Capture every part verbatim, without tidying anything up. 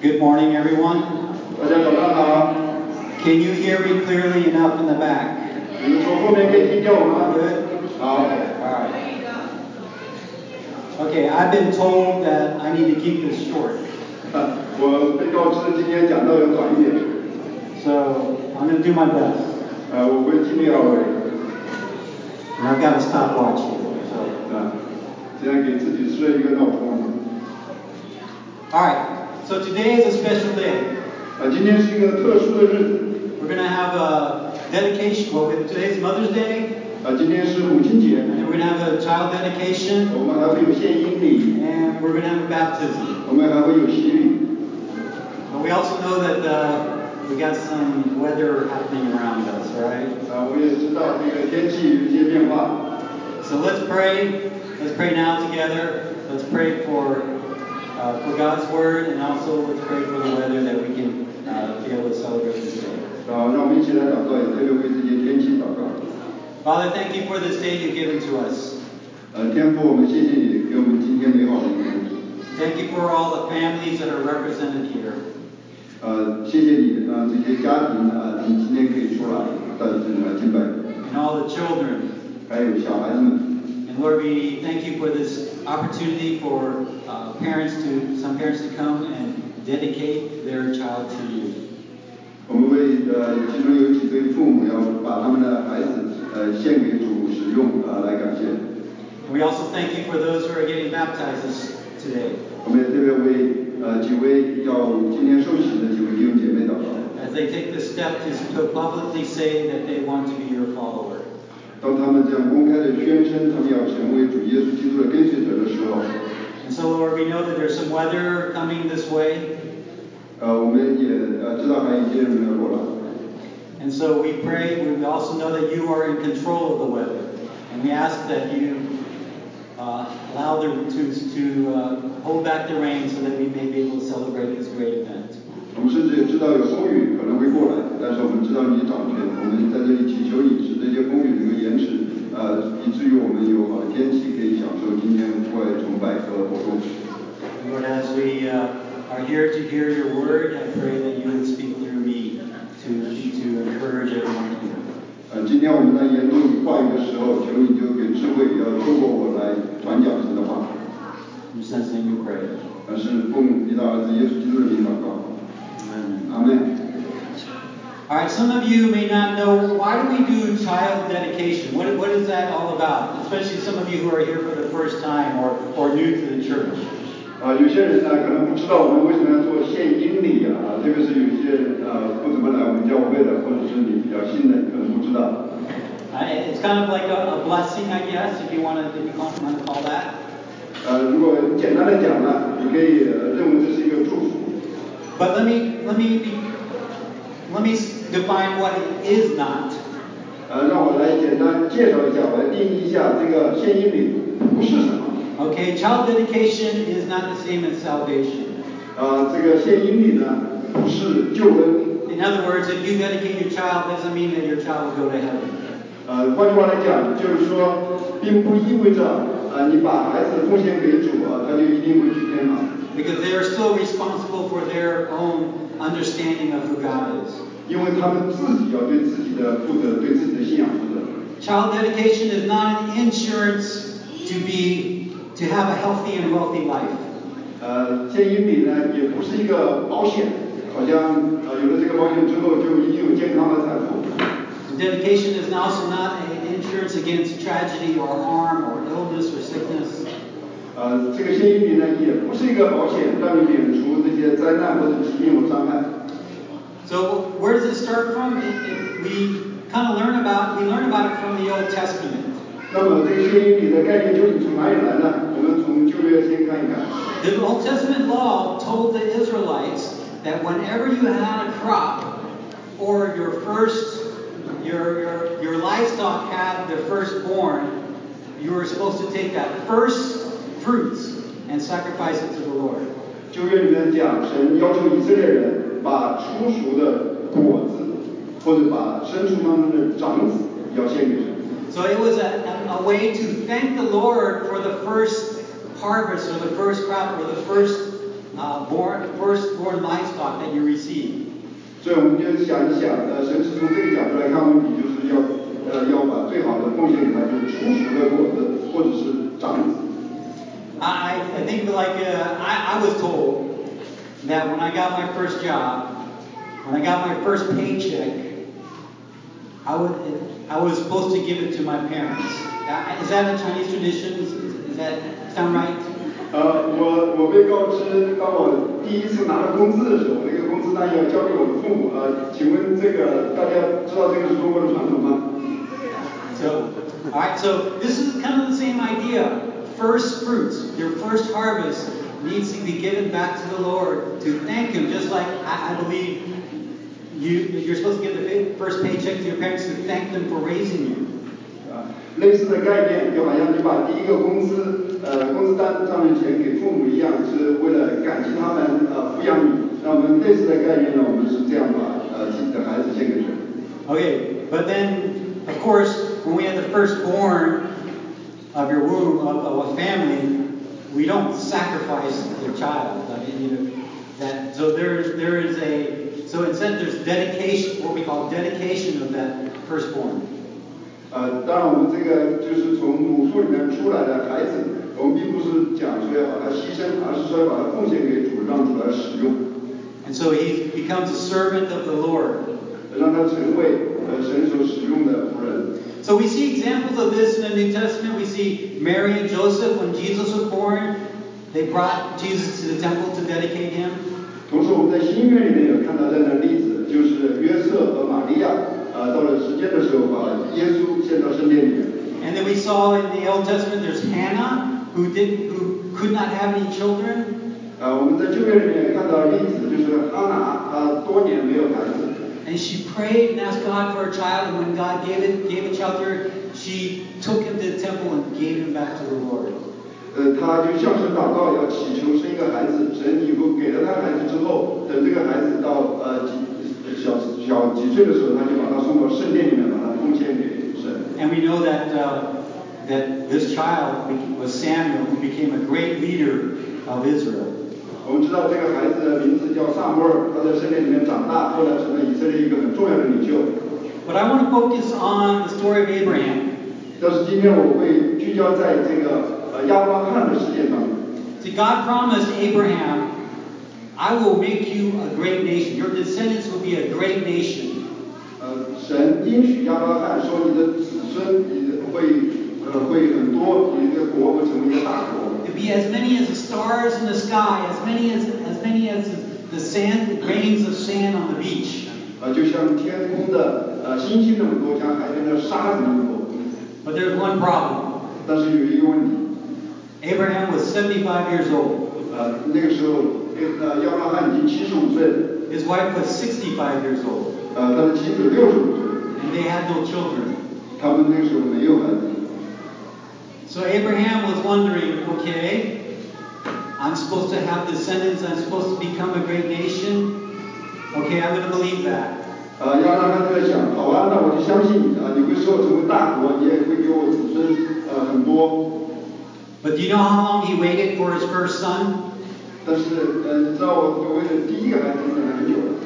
Good morning, everyone. 大家早上好。 Can you hear me clearly enough in the back? 你们从后面可以听见我吗？ Good? 好。 All right. Okay, I've been told that I need to keep this short. 我被告知今天讲道要短一点。 So I'm going to do my best. 呃，我会尽力而为。 And I've got a stopwatch here. So. 啊，现在给自己设一个闹钟。 All right. So today is a special day. 啊，今天是一个特殊的日子。 We're going to have a dedication. Well, today's Mother's Day. 啊，今天是母亲节。 And we're going to have a child dedication. 我们还会有献音礼。 And we're going to have a baptism. 我们还会有洗礼。 But we also know that uh, we got some weather happening around us, right? 啊，我也知道这个天气有一些变化。 So let's pray. Let's pray now together. Let's pray for uh, for God's word, and also let's pray for the weather that we can uh, be able to celebrate this day. 啊，让我们一起来祷告，也特别为这些天气祷告。 Father, thank you for this day you've given to us. 呃，天父，我们谢谢你给我们今天美好的一天。 Thank you for all the families that are represented here. 呃，谢谢你，让这些家庭啊，他们今天可以出来到这里来敬拜。 And all the children. 还有小孩子们。 And Lord, we thank you for this opportunity for uh, parents to, some parents to come and dedicate their child to you. 我们为呃其中有几对父母要把他们的孩子呃献给主使用啊、呃、来感谢。 And we also thank you for those who are getting baptized this, today. 我们也特别为呃几位要今天受洗的几位弟兄姐妹祷告。 As they take this step to, to publicly say that they want to be your follower. 当他们这样公开的宣称他们要成为主耶稣基督的跟随者的时候。 And so, Lord, we know that there's some weather coming this way. 呃，我们也呃知道还有一些人要过来。 And so we pray, we also know that you are in control of the weather. And we ask that you uh, allow them to, to uh, hold back the rain so that we may be able to celebrate this great event. 我们甚至也知道有风雨可能会过来，但是我们知道你掌权，我们在这里祈求你使这些风雨能够延迟，呃，以至于我们有好的天气可以享受今天户外崇拜和活动。 Lord, as we uh, are here to hear your word, I pray that you would speak through me to, to encourage everyone here. 呃，今天我们在研读你话语的时候，求你就给智慧，要透过我来传讲神的话。 In your son's name we pray. 呃，是奉你的儿子耶稣基督的名祷告。 Amen. 阿门。 All right, some of you may not know, why do we do child dedication? What, what is that all about? Especially some of you who are here for the first time or, or new to the church. 呃，有些人呢可能不知道我们为什么要做献音礼啊，特别是有一些呃不怎么来我们教会的，或者是你比较新的，可能不知道。 Uh, it's kind of like a, a blessing, I guess, if you want to, if you want to call that. 呃，如果简单的讲呢，你可以、呃、认为这是一个祝福。 But let me, let me, be, let me define what it is not. 呃，让我来简单介绍一下，我来定义一下这个献音礼不是什么。 Okay, child dedication is not the same as salvation. 呃，这个献音礼呢，不是救恩。 In other words, if you dedicate your child, doesn't mean that your child will go to heaven. 呃，换句话来讲，就是说，并不意味着呃你把孩子奉献给主啊、呃，他就一定会去天堂。 Because they are still responsible for their own understanding of who God is. 因为他们自己要对自己的负责，对自己的信仰负责。 Child dedication is not an insurance to be to have a healthy and wealthy life. 呃，献音礼呢，也不是一个保险，好像呃有了这个保险之后就一定有健康的财富。 And dedication is also not an insurance against tragedy or harm or illness or sickness. 呃，这个献音礼呢，也不是一个保险，让你免除这些灾难或者疾病或伤害。 So where does it start from? It, it, we kind of learn about we learn about it from the Old Testament. 那么这个献音礼的概念究竟从哪里来呢？我们从旧约先看一看。 The Old Testament law told the Israelites that whenever you had a crop or your first your your your livestock had their firstborn, you were supposed to take that first fruits and sacrifice it to the Lord. 旧约里面讲，神要求以色列人把初熟的果子，或者把牲畜当中的长子，要献给神。 So it was a, a, a way to thank the Lord for the first harvest or the first crop or the first uh, born, firstborn livestock that you receive. 所以我们就想一想，呃，神是从这个角度来看问题，就是要呃要把最好的奉献给他，就是初熟的果子或者是长子。 I, I think like uh, I, I was told that when I got my first job, when I got my first paycheck, I would I was supposed to give it to my parents. Is that a Chinese tradition? Is, is that sound right? 呃，我我被告知，当我第一次拿到工资的时候，那个工资单要交给我的父母。呃，请问这个大家知道这个是中国的传统吗？ So, all right. So this is kind of the same idea. First fruits, your first harvest needs to be given back to the Lord to thank Him, just like I, I believe you you're supposed to give the first paycheck to your parents to thank them for raising you. 啊，类似的概念，就好像你把第一个工资，呃，工资单上面钱给父母一样，是为了感激他们呃抚养你。那我们类似的概念呢，我们是这样把呃自己的孩子献给神。 Okay, but then of course when we have the firstborn of your womb of, of a family, we don't sacrifice the child. I mean, you know, that so there there is a so instead there's dedication, what we call dedication of that firstborn. 呃，当然我们这个就是从母腹里面出来的孩子，我们并不是讲说要把它牺牲，而是说要把它奉献给主，让主来使用。 And so he becomes a servant of the Lord. 让他成为呃神所使用的仆人。 So we see examples of this in the New Testament. We see Mary and Joseph, when Jesus was born, they brought Jesus to the temple to dedicate him. 同时我们在新约里面有看到这样的例子，就是约瑟和玛利亚，呃，到了时间的时候，把耶稣献到圣殿里面。 And then we saw in the Old Testament, there's Hannah, who didn't, who could not have any children. 呃，我们在旧约里面也看到例子，就是哈拿，她多年没有孩子。 And she prayed and asked God for a child, and when God gave it, gave a child to her, she took him to the temple and gave him back to the Lord. 呃，她就向神祷告，要祈求生一个孩子。神以后给了她孩子之后，等这个孩子到呃几小小几岁的时候，他就把他送到圣殿里面，把他奉献给神。 And we know that uh, that this child was Samuel, who became a great leader of Israel. 我们知道这个孩子的名字叫撒母耳，他在圣殿里面长大，后来成了以色列一个很重要的领袖。 But I want to focus on the story of Abraham. 但是今天我会聚焦在这个呃亚伯拉罕的事件上面。 See, God promised Abraham, "I will make you a great nation. Your descendants will be a great nation." 呃，神应许亚伯拉罕说，你的子孙你的会呃会很多，你的国会成为一个大国。 To be as many as the stars in the sky, as many as as many as the sand grains of sand on the beach. 呃，就像天空的呃星星那么多，像海边的沙子那么多。 But there's one problem. 但是有一个问题。 Abraham was seventy-five years old. 呃，那个时候，呃，亚伯拉罕已经七十五岁了。 His wife was sixty-five years old. 呃，他的妻子六十五岁。 And they had no children. 他们那个时候没有孩子。 So Abraham was wondering, okay, I'm supposed to have descendants. I'm supposed to become a great nation. Okay, I'm going to believe that. 呃，亚伯拉罕就在想，好啊，那我就相信你啊，你会使我成为大国，你也会给我子孙呃很多。 But do you know how long he waited for his first son? 但是呃，你知道我我为了第一个孩子等了很久了。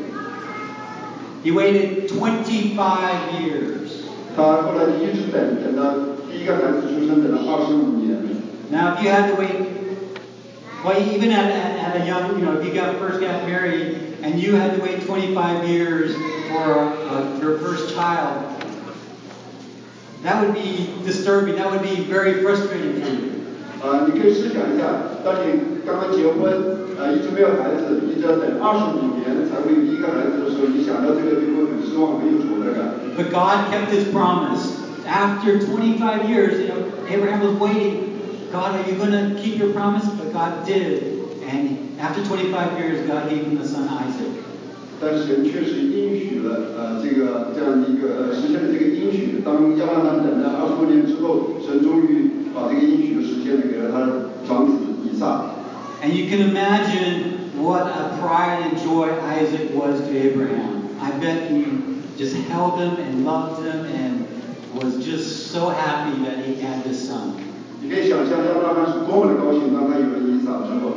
He waited twenty-five years. 他后来就一直等，等到第一个孩子出生，等了二十五年。 Now, if you had to wait, well, even at, at, at a young, you know, if you got first got married and you had to wait twenty-five years for uh, your first child, that would be disturbing. That would be very frustrating for you. 啊、呃，你可以试想一下，当你刚刚结婚，呃，一直没有孩子，一直要等二十五年才会有第一个孩子的时候，你想到这个就会很失望，很有挫折感。 But God kept His promise. After twenty-five years, you know, Abraham was waiting. God, are you going to keep your promise? But God did. And after twenty-five years, God gave him the son Isaac. 但神确实应许了，呃，这个这样的一个呃实现了这个应许。当亚伯拉罕等了二十多年之后，神终于把这个应许的实现了，给了他长子以撒。 And you can imagine what a pride and joy Isaac was to Abraham. I bet he just held him and loved him and was just so happy that he had this son. 你可以想象亚伯拉罕是多么的高兴，当他有了以撒之后。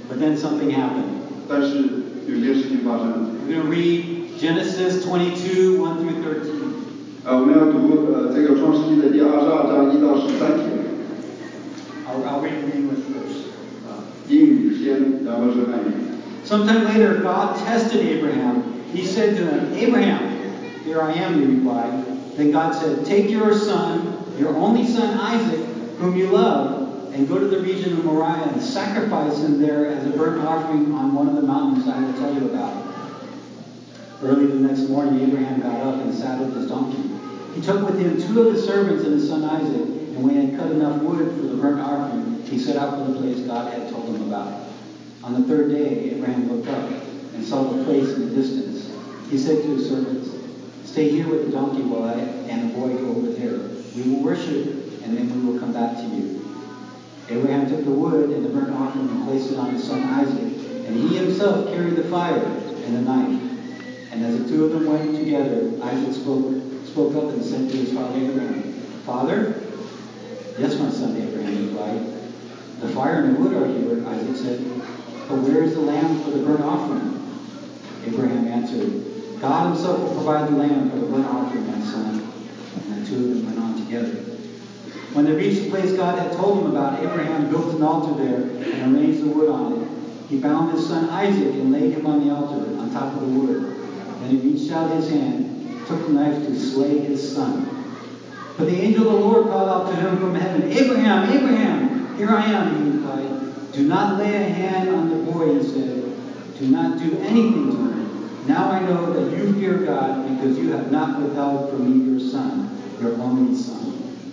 But then something happened. 但是有件事情发生了。 We're going to read Genesis twenty-two, one through thirteen. 呃，我们要读呃这个创世纪的第二十二章一到十三节。 I'll, I'll read in English first. 啊，英语先，然后是汉语。 Sometime later, God tested Abraham. He said to him, Abraham, here I am, he replied. Then God said, take your son, your only son Isaac, whom you love, and go to the region of Moriah and sacrifice him there as a burnt offering on one of the mountains I will tell you about. Early the next morning, Abraham got up and saddled his donkey. He took with him two of his servants and his son Isaac, and when he had cut enough wood for the burnt offering, he set out for the place God had told him about. On the third day, Abraham looked up and saw the place in the distance. He said to his servants, stay here with the donkey while I and the boy go over there. We will worship, and then we will come back to you. Abraham took the wood and the burnt offering and placed it on his son Isaac, and he himself carried the fire and the knife. And as the two of them went together, Isaac spoke, spoke up and said to his father Abraham, Father? Yes, my son, Abraham replied. The fire and the wood are here, Isaac said. But where is the lamb for the burnt offering? Abraham answered, God himself will provide the lamb for the burnt offering, my son. And the two of them went on together. When they reached the place God had told them about, Abraham built an altar there and arranged the wood on it. He bound his son Isaac and laid him on the altar on top of the wood. Then he reached out his hand, took the knife to slay his son. But the angel of the Lord called out to him from heaven, Abraham, Abraham, here I am, he replied. Do not lay a hand on the boy, he said. Do not do anything to him. Now I know that you fear God because you have not withheld from me your son, your only son.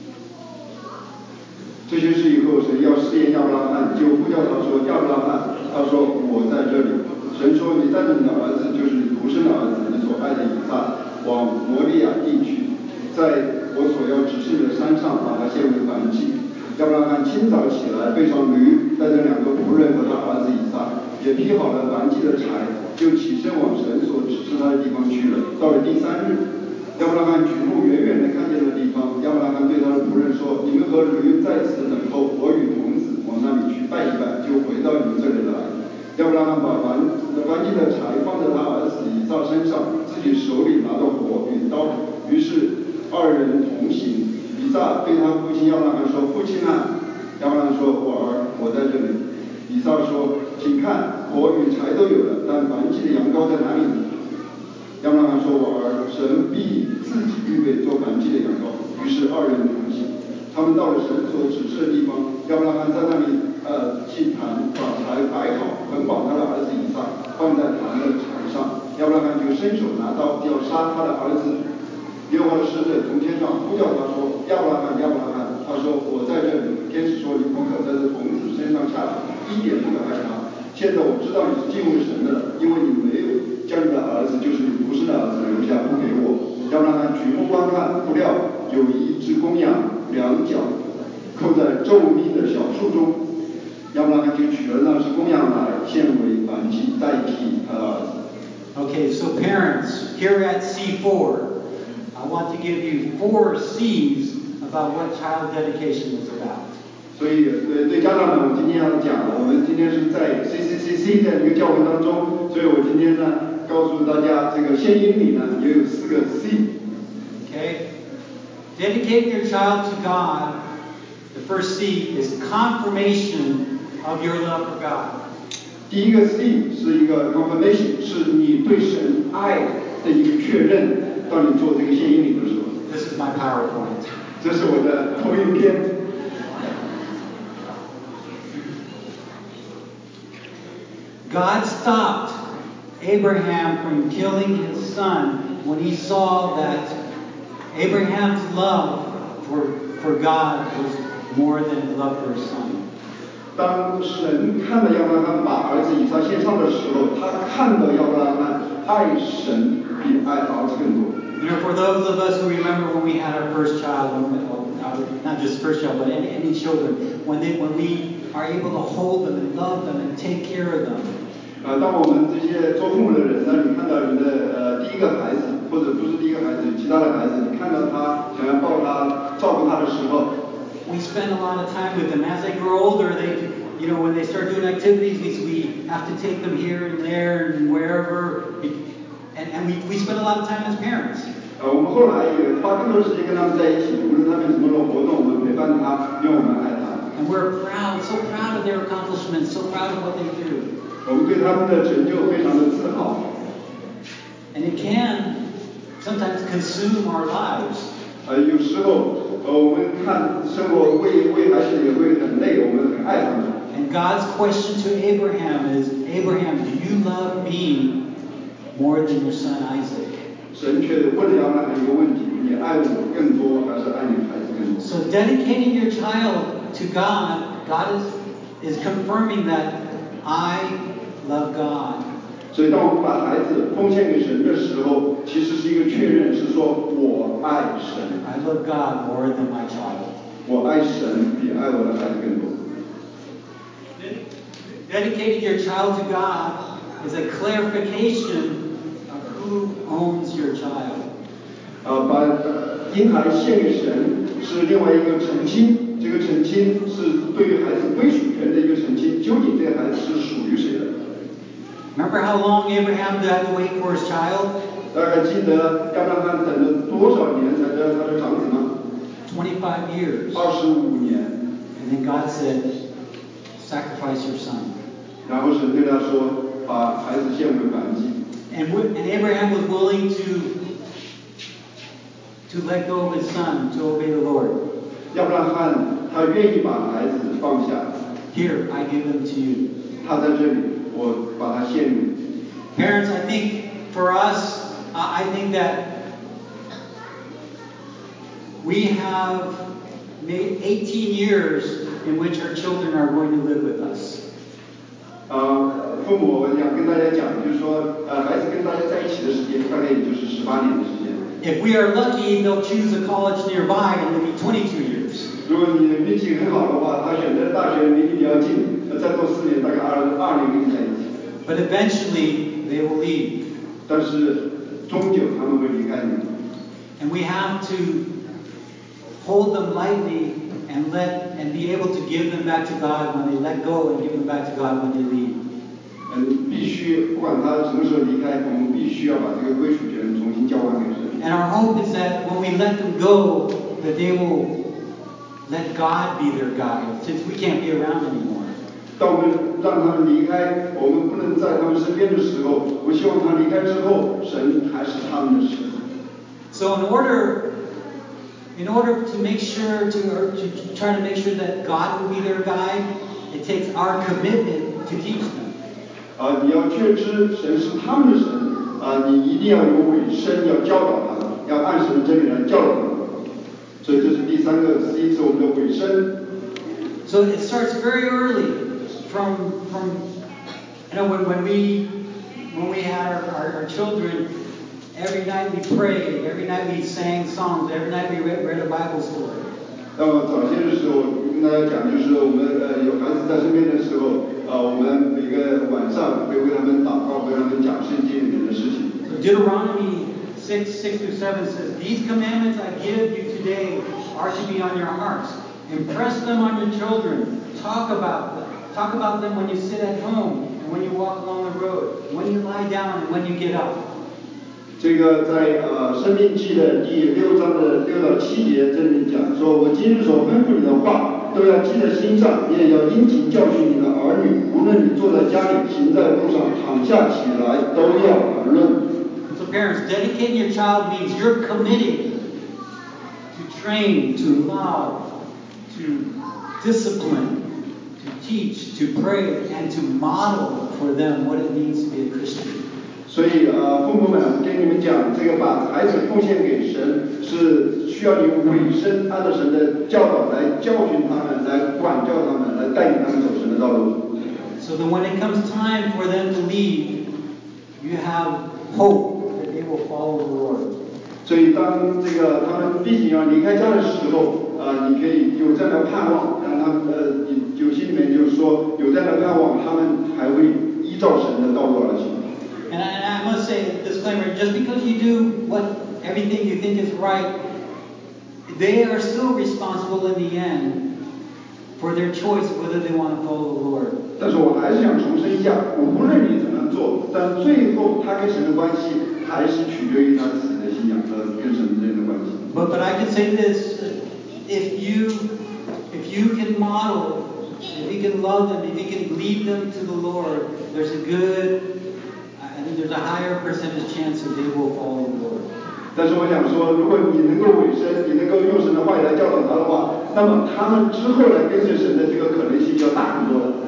这些事以后，神要试验亚伯拉罕，就呼叫他说：“亚伯拉罕。”他说：“我在这里。”神说：“你带着你的儿子，就是你独生的儿子，你所爱的以撒，往摩利亚地去，在我所要指示你的山上，把他献为燔祭。”亚伯拉罕清早起来，背上驴，带着两个仆人和他儿子以撒，也劈好了燔祭的柴，就起身往神所指示他的地方去了。到了第三日，亚伯拉罕举目远远地看见那地方，亚伯拉罕对他的仆人说：“你们和驴在此等候，我与童子往那里去拜一拜，就回到你们这里来。”亚伯拉罕把燔燔祭的柴放在他儿子以撒身上，自己手里拿着火与刀，于是二人同行。以撒对他父亲亚伯拉罕说：“父亲啊！”亚伯拉罕说：“我儿，我在这里。”以撒说：“请看，火与柴都有了，但燔祭的羊羔在哪里呢？”亚伯拉罕说：“我儿，神必自己预备做燔祭的羊羔。”于是二人同行。他们到了神所指示的地方，亚伯拉罕在那里呃祭坛，把柴摆好，捆绑他的儿子以撒，放在坛的柴上。亚伯拉罕就伸手拿刀要杀他的儿子。耶和华的使者从天上呼叫他说：“亚伯拉罕，亚伯拉罕！”他说：“我在这里。”天使说：“你不可在这童子身上下手，一点不可害他。现在我知道你是敬畏神的了，因为你没有将你的儿子，就是你独生的儿子留下不给我。”亚伯拉罕举目观看，不料有一只公羊，两脚扣在皱密的小树中。亚伯拉罕就取了那只公羊来，献为燔祭，代替他的儿子。 Okay, so parents, here at C four, I want to give you four C's about what child dedication is about. 所以，对对家长们，我今天要讲，我们今天是在 C C C C 这样一个教会当中，所以我今天呢，告诉大家，这个献英礼呢，也有四个 C。 Okay, dedicating your child to God. The first C is confirmation of your love for God. 第一个 C 是一个 confirmation， 是你对神爱的一个确认。当你做这个献英礼的时候。 This is my PowerPoint. 这是我的投影片。 God stopped Abraham from killing his son when he saw that Abraham's love for, for God was more than his love for his son. 当神看到亚伯拉罕把儿子以撒献上的时候，他看到亚伯拉罕爱神比爱儿子更多。 You know, for those of us who remember when we had our first child, when we, well, not just first child, but any, any children, when they, when we are able to hold them and love them and take care of them. 呃，当我们这些做父母的人，当你看到你的呃第一个孩子，或者不是第一个孩子，其他的孩子，你看到他想要抱他、照顾他的时候。 We spend a lot of time with them. As they grow older, they, you know, when they start doing activities, we, we have to take them here and there and wherever. And, and we, we spend a lot of time as parents. 呃，我们后来也花更多时间跟他们在一起，无论他们有什么活动，我们陪伴他，因为我们爱他。 And we're proud, so proud of their accomplishments, so proud of what they do. 我们对他们的成就非常的自豪。 And it can sometimes consume our lives. 呃，有时候，呃，我们看生活为为孩子也会很累，我们很爱他们。 And God's question to Abraham is, Abraham, do you love me more than your son Isaac? 神却问了亚伯拉罕一个问题：你爱我更多，还是爱你的孩子更多？ So dedicating your child to God, God is is confirming that I love God. 所以，当我们把孩子奉献给神的时候，其实是一个确认，是说我爱神。 I love God more than my child. 我爱神比爱我的孩子更多。 Dedicating your child to God is a clarification of who owns your child. 呃，把婴孩献给神是另外一个澄清，这个澄清是对于孩子归属权的一个澄清，究竟这个孩子是属于谁的？ Remember how long Abraham had to wait for his child? 大家还记得亚伯拉罕等了多少年才得到他的长子吗？ twenty-five years. 二十五年。 And then God said, sacrifice your son. 然后神对他说，把孩子献为燔祭。 And, and Abraham was willing to, to let go of his son to obey the Lord. 亚伯拉罕他愿意把孩子放下。 Here, I give him to you. 他在这里，我把他献给你。 Parents, I think for us, I think that we have made eighteen years in which our children are going to live with us. 呃，父母我想跟大家讲，就是说，呃，孩子跟大家在一起的时间大概也就是十八年的时间。 If we are lucky, they'll choose a college nearby and it'll be twenty-two years. 如果你运气很好的话，他选择大学离你比较近，呃，再过四年，大概二二年跟你在一起。 But eventually, they will leave. 但是终究他们会离开你。 And we have to hold them lightly and let and be able to give them back to God when they let go and give them back to God when they leave. 嗯，必须不管他什么时候离开，我们必须要把这个归属权重新交还给神。 And our hope is that when we let them go, that they will let God be their guide, since we can't be around anymore. 当我们让他们离开，我们不能在他们身边的时候，我希望他离开之后，神还是他们的神。 So in order, in order to make sure to, or to try to make sure that God will be their guide, it takes our commitment to teach them. 啊，你要确知神是他们的神，啊，你一定要有委身，要教导他们，要按神的真理来教导他们。所以这是第三个，第一次我们的委身。 So it starts very early, from from you know when when we when we had our, our, our children, every night we prayed, every night we sang songs, every night we read, read a Bible story. 那么早些的时候，跟大家讲，就是我们呃有孩子在身边的时候，呃，我们每个晚上会为他们祷告，为他们讲圣经里面的事情。 So Deuteronomy six, six through seven says, "These commandments I give you today are to be on your hearts. Impress them on your children. Talk about them. Talk about them when you sit at home and when you walk along the road, when you lie down and when you get up." 这个在呃《申命记》的第六章的六到七节，这里面讲说：“我今日所吩咐你的话，都要记在心上，你也要殷勤教训你的儿女。无论你坐在家里，行在路上，躺下起来，都要谈论。” So parents, dedicating your child means you're committing to train, to love, to discipline, to teach, to pray, and to model for them what it means to be a Christian. 所以呃，父母们跟你们讲，这个把孩子奉献给神，是需要你委身，按照神的教导来教训他们，来管教他们，来带领他们走神的道路。 So that when it comes time for them to leave, you have hope that they will follow the Lord. 所以当这个他们毕竟要离开家的时候，呃，你可以有这样的盼望，让他们呃，有心里面就是说有这样的盼望，他们还会依照神的道路而行。 And I, and I must say, disclaimer, just because you do what everything you think is right, they are still responsible in the end for their choice of whether they want to follow the Lord. 但是我还是想重申一下，无论你怎么做，但最后他跟神的关系还是取决于他自己的信仰和跟神之间的关系。 But but I can say this: if you if you can model, if you can love them, if you can lead them to the Lord, there's a good, I think there's a higher percentage chance that they will follow the Lord. 但是我想说，如果你能够委身，你能够用神的话语来教导他的话，那么他们之后来跟随神的这个可能性要大很多了。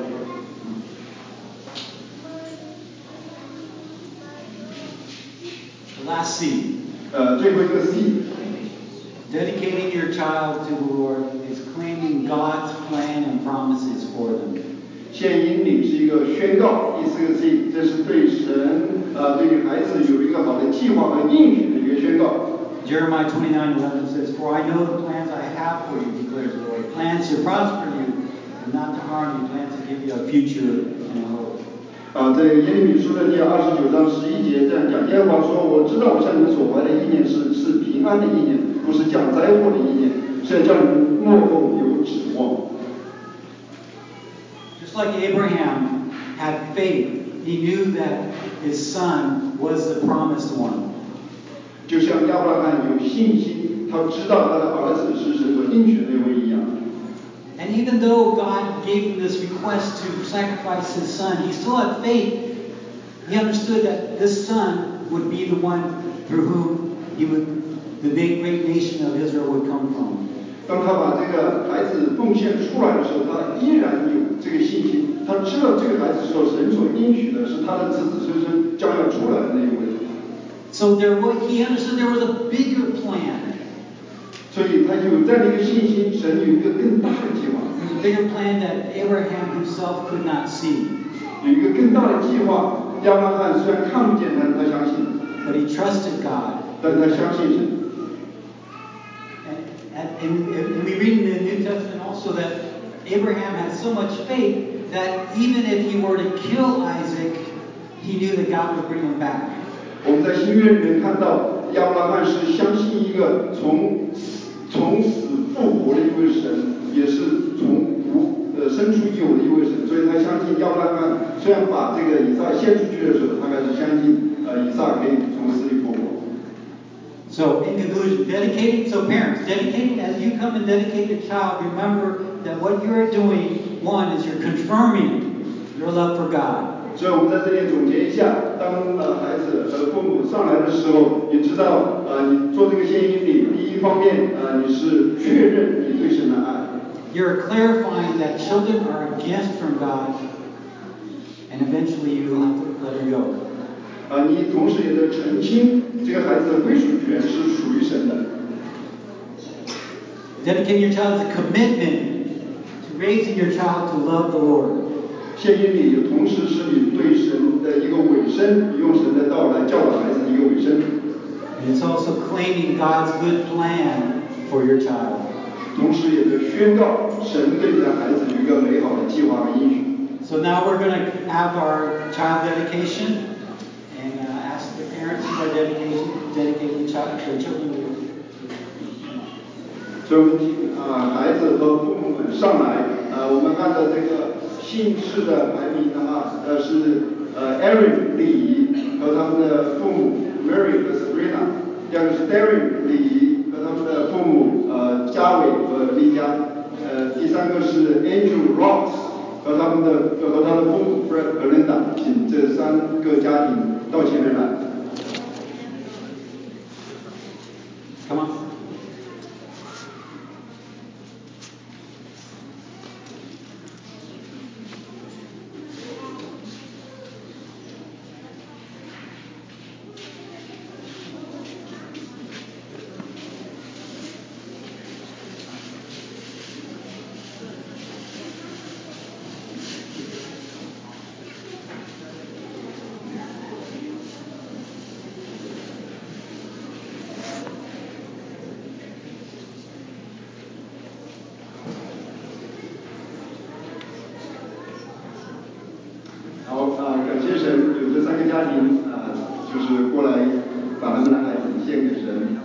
The last C. 呃，最后一个 C。 Dedicating your child to the Lord is claiming God's plan and promises for them. 献引领是一个宣告，第四个 C， 这是对神呃对你孩子有一个好的计划和应许的一个宣告。 Jeremiah twenty-nine eleven says, "For I know the plans I have for you, declares the Lord, plans to prosper you and not to harm you, plans to give you a future and a hope." 啊，在耶利米书的第二十九章十一节这样讲，耶和华说：“我知道我向你们所怀的意念是是平安的意念，不是降灾祸的意念，是要叫你们幕后有指望。” Just like Abraham had faith, he knew that his son was the promised one. 就像亚伯拉罕有信心，他知道他的儿子是神所应许的那位一样。 And even though God gave him this request to sacrifice his son, he still had faith. He understood that this son would be the one through whom he would, the great nation of Israel would come from. 当他把这个孩子奉献出来的时候，他依然有这个信心。他知道这个孩子是神所应许的，是他的子子孙孙将要出来的那一位。 So there was, he understood there was a bigger plan. 所以他有这样的一个信心，神有一个更大的计划。 There's a bigger plan that Abraham himself could not see. 有一个更大的计划，亚伯拉罕虽然看不见，但是他相信。 But he trusted God. 但是他相信神。 And, and, and we read in the New Testament also that Abraham had so much faith that even if he were to kill Isaac, he knew that God would bring him back. 我们在新约里面看到，亚伯拉罕是相信一个从从死复活的一位神，也是从无呃生出有的一位神，所以他相信亚伯拉罕虽然把这个以撒献出去的时候，他还是相信呃以撒可以从死里复活。 So, in conclusion, dedicating, so parents, dedicating, as you come and dedicate your child, remember that what you are doing, one, is you're confirming your love for God. 所以我们在这里总结一下，当呃孩子和父母上来的时候，你知道呃你做这个献引礼，第一方面呃你是确认你对神的爱。 You're clarifying that children are a gift from God, and eventually you will have to let them go. 啊，你同时也在澄清这个孩子的归属权是属于神的。 Dedicating your child is a commitment to raising your child to love the Lord. 献引礼也同时是你对神的一个委身，你用神的道来教导孩子的一个委身。 And it's also claiming God's good plan for your child. 同时也在宣告神对你的孩子有一个美好的计划和应许。 So now we're going to have our child dedication, and uh, ask the parents who are dedicating, dedicating the child, their children to. 所以我们请啊、呃、孩子和父母们上来，呃，我们按照这个姓氏的排名的话，呃是呃 Aaron 李仪和他们的父母 Mary 和 Sabrina， 第二个是 Darren 李仪和他们的父母呃嘉伟和丽佳，呃第三个是 Andrew Ross 和他们的和他的父母 Fred 和 Linda， 请这三个家庭到前面来。 Come on.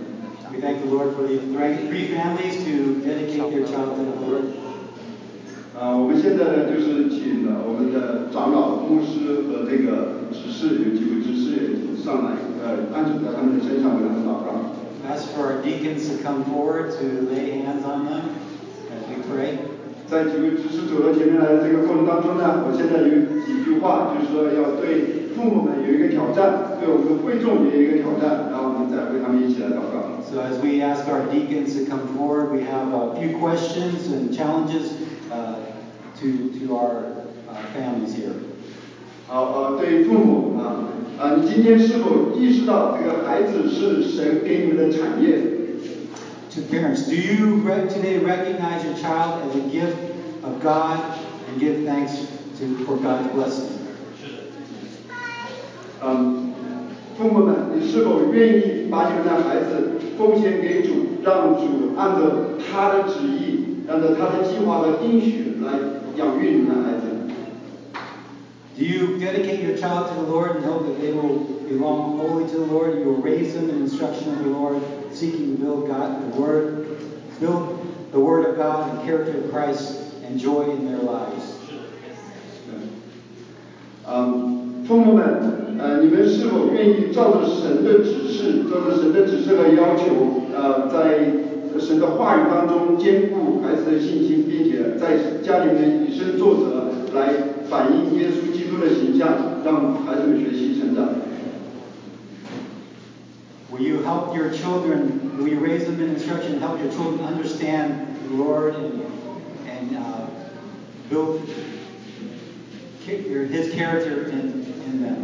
We thank the Lord for these three families to dedicate their child to the Lord. 啊，我们现在呢，就是请了我们的长老、牧师和这个执事，有几位执事也上来，呃，安主在他们的身上为他们祷告。 Ask for our deacons to come forward to lay hands on them as we pray. 在几位执事走到前面来的这个过程当中呢，我现在有几句话，就是说要对父母们有一个挑战，对我们的会众也有一个挑战，然后我们再为他们一起来祷告。 So as we ask our deacons to come forward, we have a few questions and challenges uh, to to our uh, families here. 好，呃，对父母啊，啊，你今天是否意识到这个孩子是神给你们的产业？ To parents, do you re- today recognize your child as a gift of God and give thanks to for God's blessing? 嗯，父母们，你是否愿意把你们的孩子奉献给主，让主按照他的旨意，按照他的计划和应许来养育你们的孩子？ Do you dedicate your child to the Lord and hope that they will belong wholly to the Lord? You will raise them in instruction of the Lord, seeking to build God, the Word, build the Word of God and the character of Christ and joy in their lives. 嗯，父母们，呃，你们是否愿意照着神的指示，照着神的指示和要求，呃，在神的话语当中兼顾孩子的信心，并且在家里面以身作则，来反映耶稣基督的形象，让孩子们学习成长。 Will you help your children, will you raise them in instruction and help your children understand the Lord and, and uh, build His character in, in them?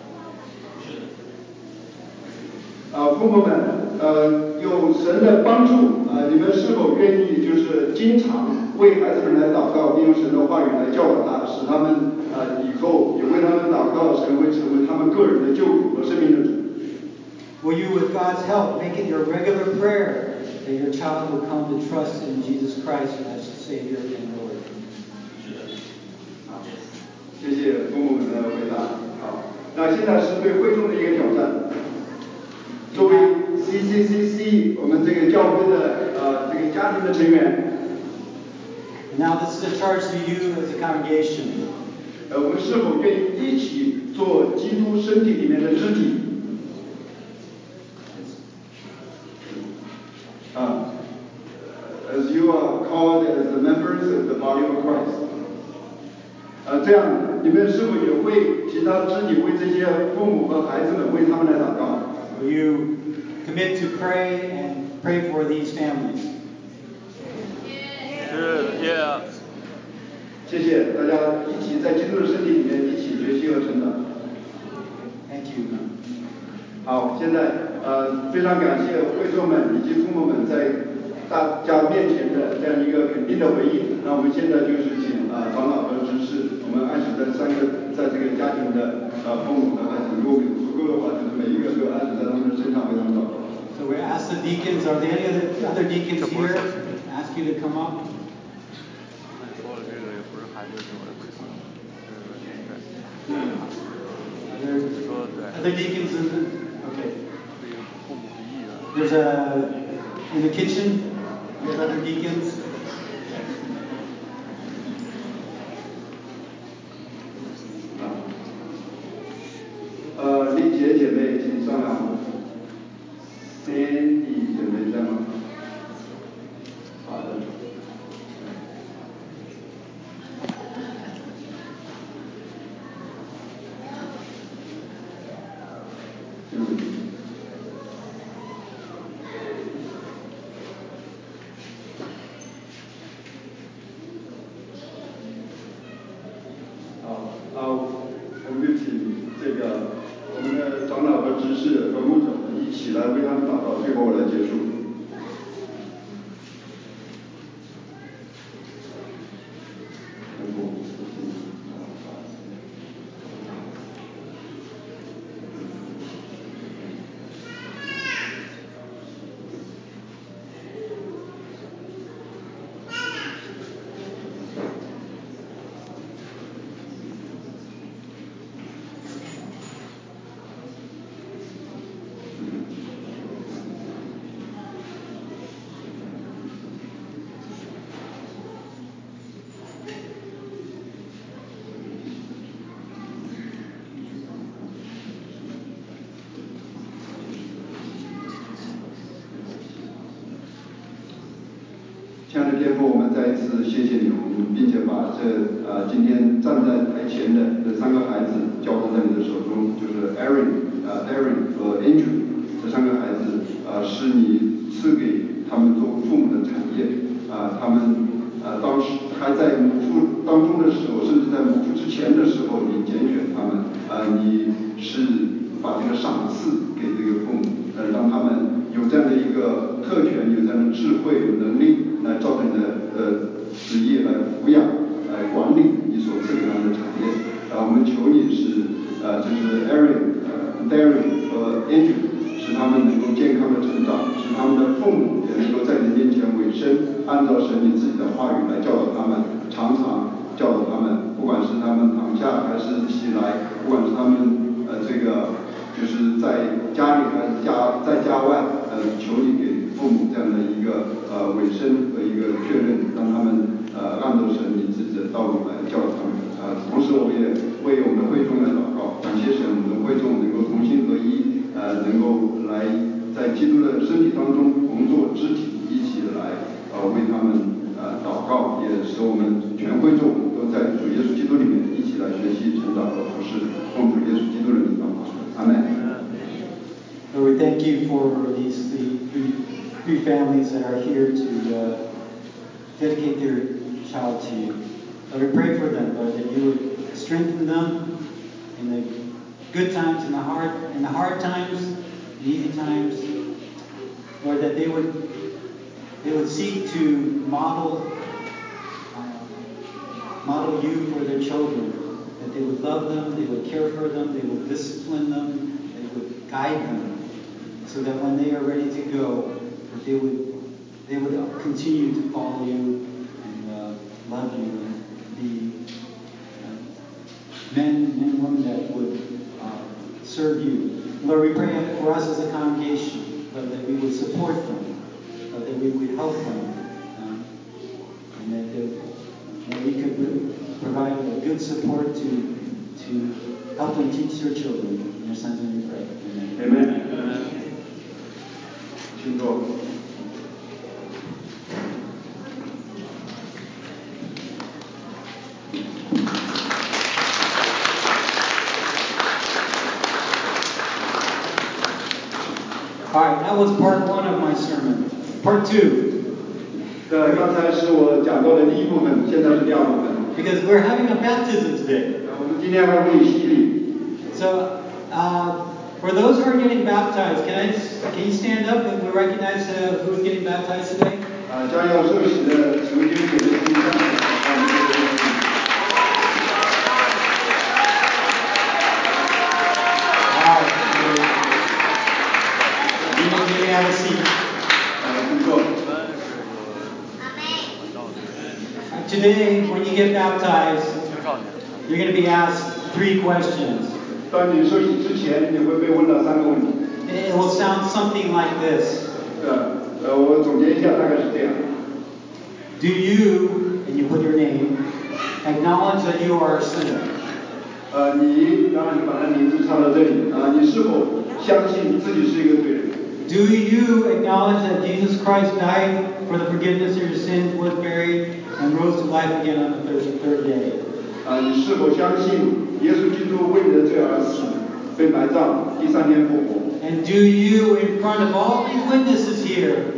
呃，父母们，呃，有神的帮助，呃，你们是否愿意就是经常为孩子们来祷告，并用神的话语来教导他，使他们呃以后也为他们祷告，神会成为他们个人的救主和生命的主。 Will you, with God's help, make it your regular prayer that your child will come to trust in Jesus Christ as Savior and Lord? 好，谢谢父母们的回答。好，那现在是对会众的一个挑战。作为 C C C C 我们这个教会的呃这个家庭的成员。 Now this is a charge to you as a congregation. 呃，我们是否愿意一起做基督身体里面的肢体？ Uh, as you are called as the members of the body of Christ. 呃，这样你们是否也为其他肢体为这些父母和孩子们为他们来祷告？ Will you commit to pray and pray for these families? Yeah. 谢谢大家一起在基督的身体里面一起学习和成长。 Thank you. 好，现在呃非常感谢会众们以及父母们在大家面前的这样一个肯定的回应。那我们现在就是请呃长老和执事，我们按手在三个在这个家庭的呃父母和孩子，如果有足够的话，就是每一个都按手在他们的身上为他们祷告。 So we ask the deacons, are there any other, other deacons here? Ask you to come up. Other, other deacons in the, okay. There's a, in the kitchen, there's other deacons. 呃，丽姐姐妹，请上来。Sandy 姐妹在吗？好的。嗯。好，那我们就请这个我们的长老和执事和牧者们一起来为他们祷告，最后我来结束。 亲爱的天父，我们再一次谢谢你，我们并且把这呃今天站在台前的这三个孩子交托在你的手中，就是 Aaron、呃 Darren 和 Andrew 这三个孩子，呃是你赐给他们做父母的产业，啊、呃、他们呃当时还在母腹当中的时候，甚至在母腹之前的时候，你拣选他们，呃你是把这个赏赐给这个父母，呃让他们有这样的一个特权，有这样的智慧、有能力来照着你的呃旨意来抚养、来管理你所赐给他们的产业。呃，我们求你是呃，就是 Aaron、呃 Darren 和 Andrew， 使他们能够健康的成长，使他们的父母也能够在你面前委身，按照神你自己的话语来教导他们，常常教导他们，不管是他们躺下还是起来，不管是他们呃这个。就是在家里还是家在家外，呃，求你给父母这样的一个呃委身和一个确认，让他们呃按照神你自己的道路来教导他们。呃，同时我也为我们的会众来祷告，感谢神，我们的会众能够同心合一，呃，能够来在基督的身体当中同作肢体，一起来呃为他们呃祷告，也使我们全会众都在主耶稣基督里面一起来学习成长和服侍，奉主耶稣基督的名祷告。Amen. Lord, we thank you for these three, three, three families that are here to uh, dedicate their child to you. Lord, we pray for them, Lord, that you would strengthen them in the good times, in the hard, in the hard times, the easy times. Lord, that they would they would seek to model uh, model you for their children. That they would love them, they would care for them, they would discipline them, they would guide them, so that when they are ready to go, that they would they would continue to follow you and uh, love you and be uh, men, men and women that would uh, serve you. Lord, we pray for us as a congregation, Lord, that we would support them, Lord, that we would help them, um, and that, they, that we could provide a good support to to help them teach their children. In your son's name we pray. Amen. Amen. Amen. 请坐。 All right, that was part one of my sermon. Part two. 呃，刚才是我讲到的第一部分，现在是第二部分。 Because we're having a baptism today. 呃，我们今天还会洗礼。 So, uh, for those who are getting baptized, can I can you stand up and we recognize uh, who's getting baptized today? 啊，将要受洗的请弟兄姐妹请站起来，让我们做个礼。 All right. You may, you may have a seat. 呃，请坐。 Today, when you get baptized, you're going to be asked three questions. 当你受洗之前，你会被问到三个问题。 It will sound something like this. 呃，呃，我总结一下，大概是这样。 Do you, and you put your name, acknowledge that you are a sinner? 呃，你当然你把他名字插到这里啊，你是否相信自己是一个罪人？ Do you acknowledge that Jesus Christ died for the forgiveness of your sins, was buried, and rose to life again on the third, third day? 啊，你是否相信耶稣基督为你的罪而死，被埋葬，第三天复活？ And do you, in front of all these witnesses here,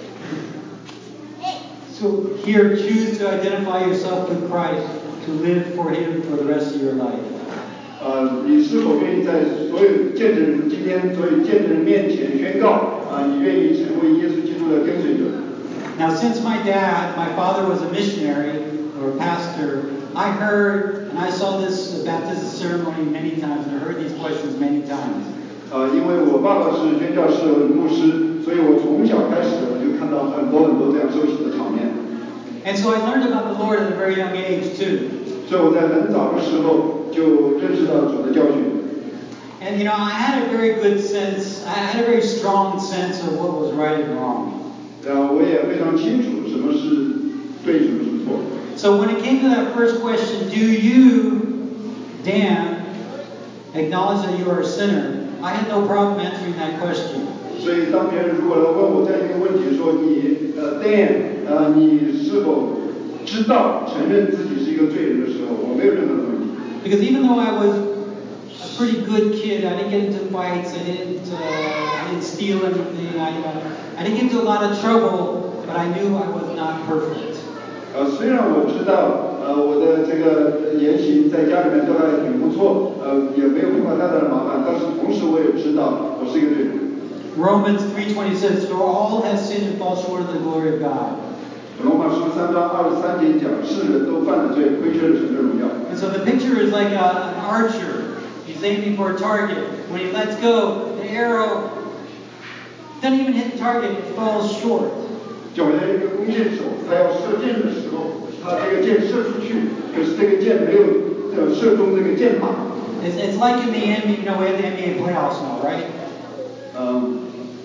so here choose to identify yourself with Christ, to live for Him for the rest of your life? 呃，你是否愿意在所有见证人今天所有见证人面前宣告啊，你愿意成为耶稣基督的跟随者？ Now, since my dad, my father was a missionary or a pastor, I heard and I saw this baptism ceremony many times, and I heard these questions many times. 呃，因为我爸爸是宣教士和牧师，所以我从小开始我就看到很多很多这样受洗的场面。 And so I learned about the Lord at a very young age too. 所以我在很早的时候就认识到主的教训。 And you know, I had a very good sense, I had a very strong sense of what was right and wrong. 然后我也非常清楚什么是对，什么是错。 So when it came to that first question, do you, Dan, acknowledge that you are a sinner? I had no problem answering that question. 所以当别人如果来问我这样一个问题，说你呃呃 Dan 呃你是否知道承认自己是一个罪人的时候，我没有任何的问题。 Because even though I was a pretty good kid, I didn't get into fights, I didn't, uh, I didn't steal anything, I, uh, I didn't get into a lot of trouble, but I knew I was not perfect. 呃，虽然我知道，呃，我的这个言行在家里面都还挺不错，呃，也没有碰到太大的麻烦，但是同时我也知道我是一个罪人。 Romans three twenty says, "For all have sinned and fall short of the glory of God." 罗马书三章二十三节讲，世人都犯了罪，亏缺了神的荣耀。 And so the picture is like a, an archer. He's aiming for a target. When he lets go, the arrow doesn't even hit the target, it falls short. 就好像一个弓箭手，他要射箭的时候，他这个箭射出去，可是这个箭没有呃射中这个箭靶。 It's, it's like in the N B A, you know, we have the N B A playoffs now, right? 嗯，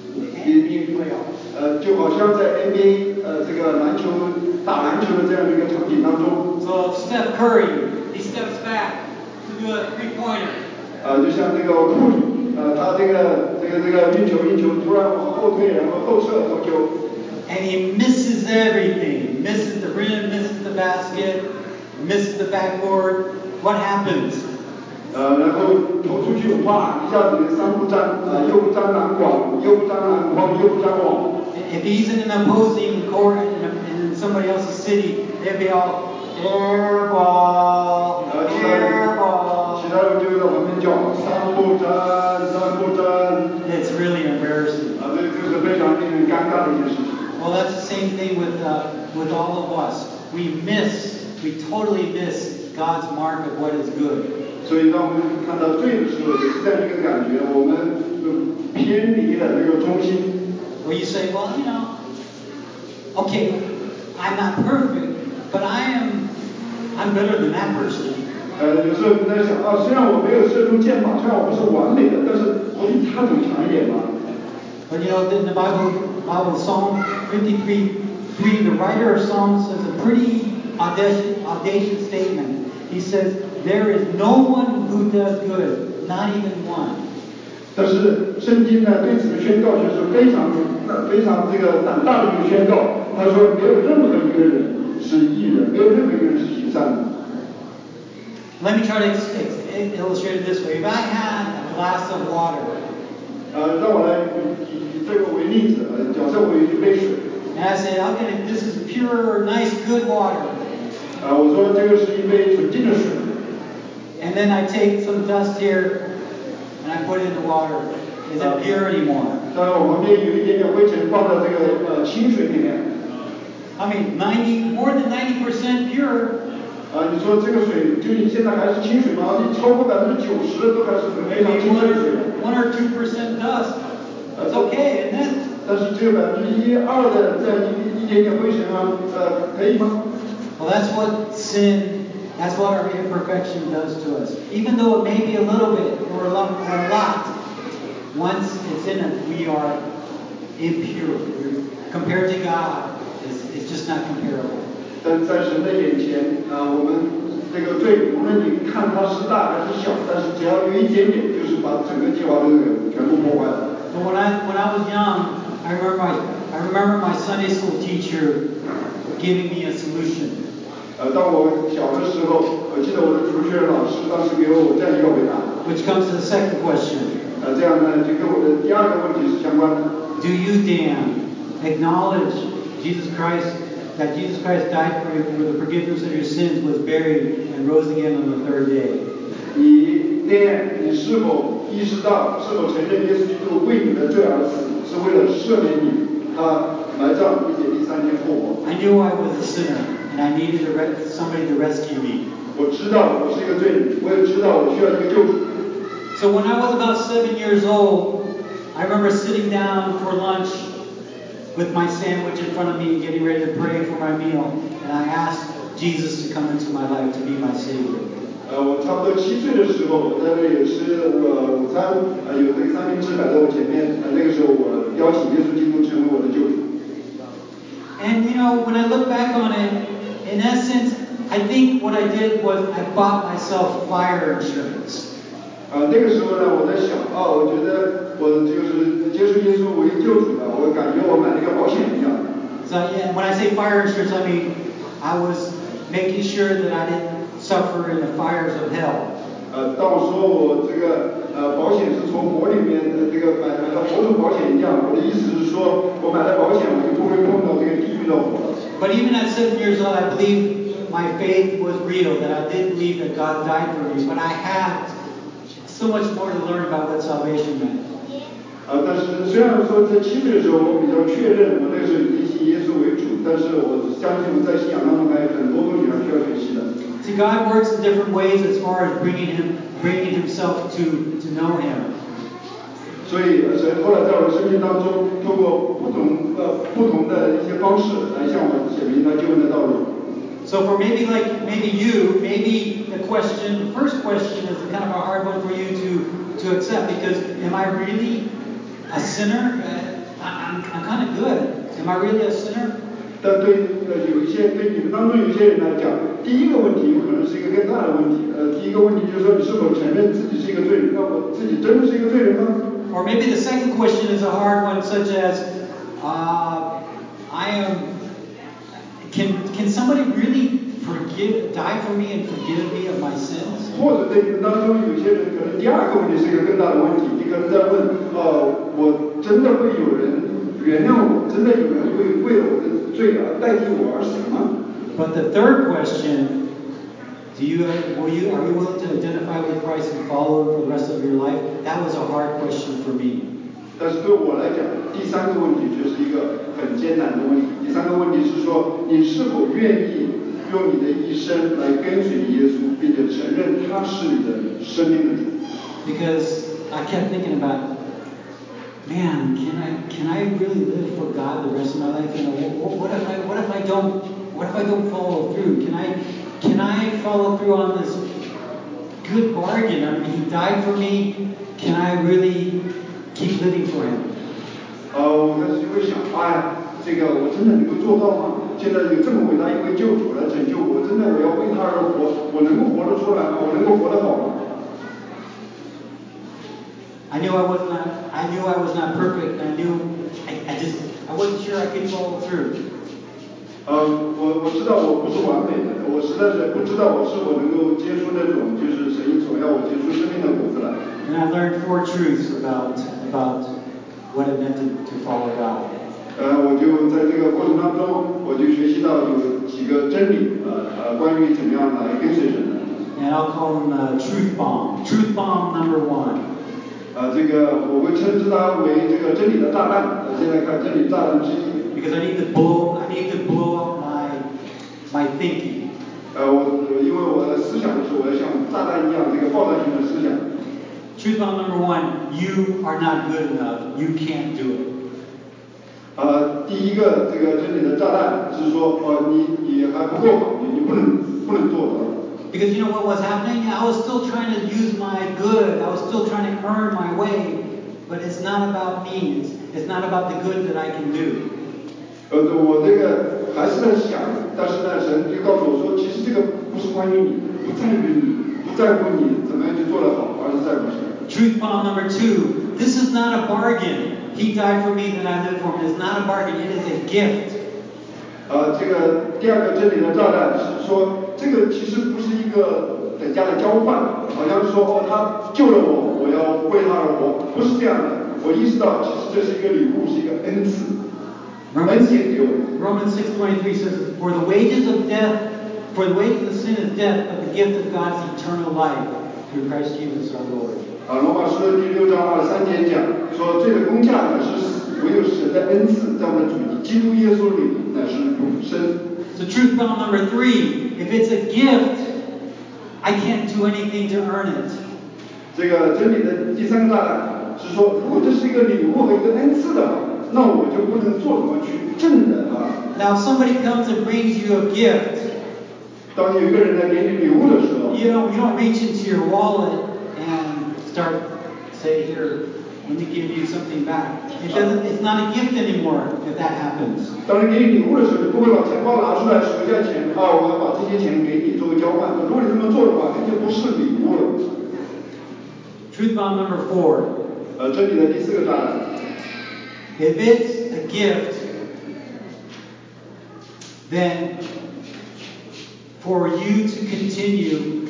N B A playoffs. 呃，就好像在 N B A 呃这个篮球打篮球的这样的一个场景当中。 So Steph Curry, he steps back to do a three-pointer. 呃，就像这个库里，呃，他这个这个这个运球运球，突然往后退，然后后撤投球。 And he misses everything. Misses the rim, misses the basket, misses the backboard. What happens? 呃，然后投出去，哇，一下子连三不沾，啊、呃，又不沾篮网，又不沾篮筐，又不沾网。 If he's in an opposing court in, a, in somebody else's city, they'd be all air ball, 呃，其他人 air ball. 其他人就在旁边叫三不沾，三不沾。 It's really embarrassing. 啊，这这是非常令人尴尬的一件事情。 Well, that's the same thing with uh, with all of us. We miss, we totally miss God's mark of what is good. 所以当我们看到罪的时候，也是这样一个感觉，我们偏离了那个中心。 Well, you say, well, you know, okay, I'm not perfect, but I am, I'm better than that person. 呃，有时候你在想啊，虽然我没有射出箭靶，虽然我不是完美的，但是我比他总强一点嘛。 But you know, in the Bible, Bible Psalm fifty-three, three, the writer of Psalms says a pretty audacious, audacious statement. He says, "There is no one who does good, not even one." 但是圣经呢对此的宣告却是非常非常这个胆大的一个宣告。他说，没有任何一个人是义人，没有任何一个人是行善的。 Let me try to ex- ex- illustrate it this way. If I had a glass of water, 呃，让我来以以这个为例子，呃，假设我有一杯水， and I say, okay, this is pure, nice, good water. 呃，我说这个是一杯纯净的水， And then I take some dust here and I put it in the water. Is it pure anymore? 当然我旁边有一点点灰尘放到这个呃清水里面， I mean, ninety, more than ninety percent pure. 啊、你说这个水究竟现在还是清水吗？你超过百分之九十的都还是非常 Maybe 清 one 澈的水。 or, one or two percent dust. It's okay, isn't it? 但是只有百分之一二的这样一一点点灰尘啊，呃，可以吗？ Well, that's what sin, that's what our imperfection does to us. Even though it may be a little bit or a lot, or a lot, once it's in us, we are impure. We're, compared to God, it's, it's just not comparable. 但在神的眼前，啊、我们这个罪，无论你看它是大还是小，但是只要有一点点，就是把整个计划都给全部破坏了。 But when I when I was young, I remember my I remember my Sunday school teacher giving me a solution. 呃，当我小的时候，我记得我的主学老师当时给我这样一个回答。 Which comes to the second question. 呃，这样呢，就跟我的第二个问题是相关的。 Do you, Dan, acknowledge Jesus Christ, that Jesus Christ died for you for the forgiveness of your sins, was buried, and rose again on the third day? 你爹，你是否意识到，是否承认耶稣基督为你的罪而死，是为了赦免你？他埋葬，并且第三天复活。 I knew I was a sinner, and I needed a re- somebody to rescue me. 我知道我是一个罪人，我也知道我需要一个救主。 So when I was about seven years old, I remember sitting down for lunch with my sandwich in front of me and getting ready to pray for my meal. And I asked Jesus to come into my life to be my Savior. 呃，我差不多七岁的时候，我在那里吃我午餐，呃，有这个三明治摆在我前面，呃，那个时候我邀请耶稣基督成为我的救主。 And you know, when I look back on it, in essence, I think what I did was I bought myself fire insurance. 啊、那个时候呢，我在想，哦，我觉得我就是接受耶稣为救主了，我感觉我买了一个保险一样。 So yeah, when I say fire insurance, I mean I was making sure that I didn't suffer in the fires of hell. 呃，当我说我这个呃保险是从火里面呃这个买买的火种保险一样，我的意思是说，我买了保险，我就不会碰到这个地狱的火了。 But even at seven years old, I believed my faith was real, that I did believe that God died for me, but I had so much more to learn about what salvation meant. 啊，但是虽然说在七岁的时候，我比较确认我那个时候已经信耶稣为主，但是我相信我在信仰当中还有很多东西还需要学习的。 See, God works in different ways as far as bringing him, bringing Himself to to know Him. 所以神后来在我的生命当中，通过不同呃不同的一些方式来向我显明他救恩的道路。 So for maybe like maybe you, maybe the question, the first question is kind of a hard one for you to to accept because am I really a sinner? I, I'm I'm kind of good. Am I really a sinner? 但对呃有一些对你们当中有一些人来讲，第一个问题有可能是一个更大的问题。呃，第一个问题就是说你是否承认自己是一个罪人？那我自己真的是一个罪人吗？ Or maybe the second question is a hard one, such as, uh, I am. Can can somebody really forgive, die for me and forgive me of my sins? 或者对你们当中有些人，可能第二个问题是一个更大的问题，你可能在问：哦，我真的会有人原谅我？真的有人会为了我的罪而代替我而死吗？ But the third question, do you will you are you willing to identify with Christ and follow Him for the rest of your life? That was a hard question for me. 但是对我来讲，第三个问题却是一个很艰难的问题。第三个问题是说，你是否愿意用你的一生来跟随耶稣，并且承认他是你的生命的主？ Because I kept thinking about, man, can I can I really live for God the rest of my life? You know, what, what if I what if I don't what if I don't follow through? Can I can I follow through on this good bargain? I mean, He died for me. Can I really keep living for Him? 呃，我开始就会想，哎呀，这个我真的能够做到吗？现在有这么伟大一位救主来拯救我，真的我要为他而活，我能够活得出来吗？我能够活得好吗？ I knew I was not. I knew I was not perfect, and I knew I, I just I wasn't sure I could follow through. 呃，我我知道我不是完美的，我实在是不知道我是否能够结出那种就是神所要我结出生命的果子来。 And I learned four truths about about what it meant to, to follow God. 呃，我就在这个过程当中，我就学习到有几个真理，呃呃，关于怎么样来跟随神的。 And I'll call them uh, truth bomb. Truth bomb number one. 呃，这个我会称之它为这个真理的炸弹。呃，现在看真理炸弹之一。 Because I need to blow, I need to blow up my my thinking. 呃，我因为我在思想的时候，我要像炸弹一样，这个爆炸性的思想。 Truth bomb number one: you are not good enough. You can't do it. 呃，第一个这个真理的炸弹是说，哦，你你还不够好，你你不能不能做到。 Because you know what was happening? I was still trying to use my good. I was still trying to earn my way. But it's not about me. It's it's not about the good that I can do. 呃，我这个还是在想，但是呢，神就告诉我说，其实这个不是关于你，不在于你，不在乎你怎么样去做得好，而是在乎神。 Truth bomb number two: this is not a bargain. He died for me, that I live for Him. It's not a bargain. It is a gift. 呃，这个第二个真理的炸弹是说，这个其实不是一个等价的交换，好像是说，哦，他救了我，我要为他而活，不是这样的。我意识到，其实这是一个礼物，是一个恩赐。 Romans, Romans six twenty-three says, "For the wages of death, for the wages of sin is death, but the gift of God is eternal life through Christ Jesus our Lord." 啊，罗马书的第六章二十三节讲说，罪的工价乃是死，唯有神的恩赐，在我们的主基督耶稣里乃是永生。 So truth bomb number three: if it's a gift, I can't do anything to earn it. 这个真理的第三个炸弹是说，如果这是一个礼物和一个恩赐的话，那我就不能做什么去挣的啊。 Now, if somebody comes and brings you a gift, 当有一个人来给你礼物的时候， you don't you don't reach into your wallet and start say, "Here, let me give you something back." It doesn't. It's not a gift anymore if that happens. 当人给你礼物的时候，你不会把钱包拿出来数一下钱啊，我要把这些钱给你作为交换。如果你这么做的话，这就不是礼物了。 Truth bomb number four: 呃，真理的第四个炸弹。 if it's a gift, then for you to continue,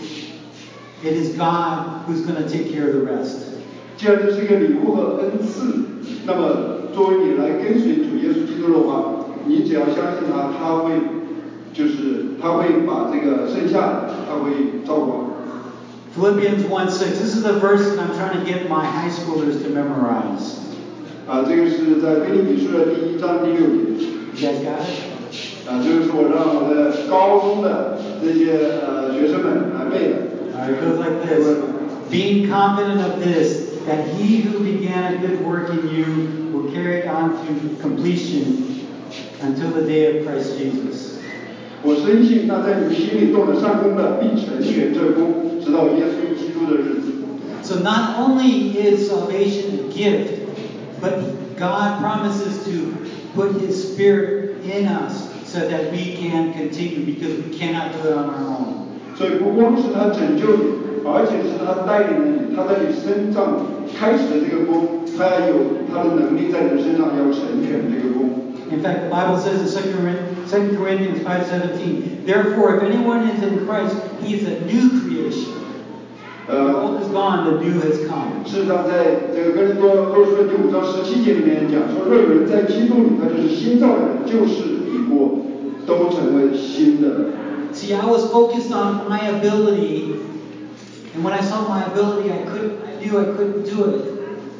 it is God who's going to take care of the rest. 既然这是一个礼物和恩赐，那么作为你来跟随主耶稣基督的话，你只要相信他，他会，就是他会把这个剩下的，他会照顾好。 Philippians one six. This is the verse that I'm trying to get my high schoolers to memorize. 啊，这个是在腓立比书的第一章第六节。 You guys got it? 啊，这个是我让我的高中的这些呃学生们来背的。 All right, it goes like this. Being confident of this, that he who began a good work in you will carry it on to completion until the day of Christ Jesus. 我深信那在你们心里动了善功的，必成全这功，直到耶稣基督的日子。 So not only is salvation a gift, but God promises to put His Spirit in us so that we can continue, because we cannot do it on our own. 所以不光是他拯救你，而且是他带领了你，他在你身上开始的这个功，他要有他的能力在你的身上要成全这个功。 In fact, the Bible says in Second Corinthians five seventeen, therefore, if anyone is in Christ, he is a new creation. The old is gone, the new has come. 事实上，在这个哥林多后书的第五章十七节里面讲说，若有人在基督里，他就是新造的人，旧事已过，都成为新的了。 See, I was focused on my ability, and when I saw my ability, I couldn't. I knew I couldn't do it,